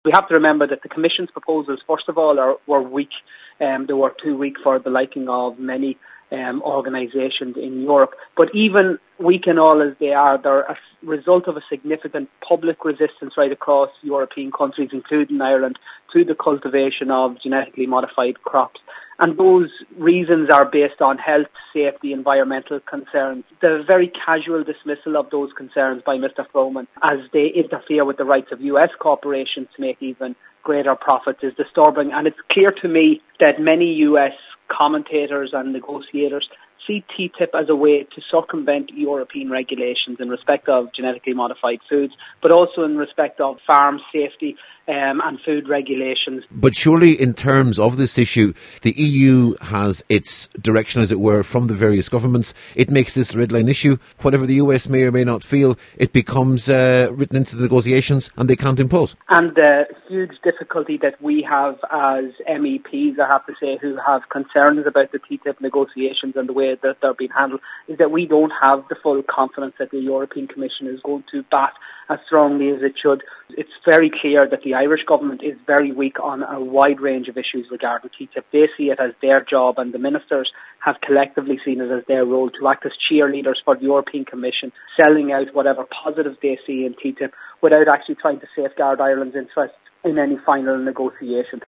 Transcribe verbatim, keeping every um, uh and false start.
We have to remember that the Commission's proposals, first of all, are, were weak. Um, they were too weak for the liking of many um, organisations in Europe. But even weak and all as they are, they're a result of a significant public resistance right across European countries, including Ireland, to the cultivation of genetically modified crops. And those reasons are based on health, safety, environmental concerns. The very casual dismissal of those concerns by Mister Froman as they interfere with the rights of U S corporations to make even greater profits is disturbing. And it's clear to me that many U S commentators and negotiators see T T I P as a way to circumvent European regulations in respect of genetically modified foods, but also in respect of farm safety um, and food regulations. But surely in terms of this issue, the E U has its direction, as it were, from the various governments. It makes this a red line issue. Whatever the U S may or may not feel, it becomes uh, written into the negotiations and they can't impose. And the huge difficulty that we have as M E Ps, I have to say, who have concerns about the T T I P negotiations and the way that they're being handled, is that we don't have the full confidence that the European Commission is going to bat as strongly as it should. It's very clear that the Irish government is very weak on a wide range of issues regarding T T I P. They see it as their job, and the ministers have collectively seen it as their role to act as cheerleaders for the European Commission, selling out whatever positives they see in T T I P without actually trying to safeguard Ireland's interests in any final negotiation.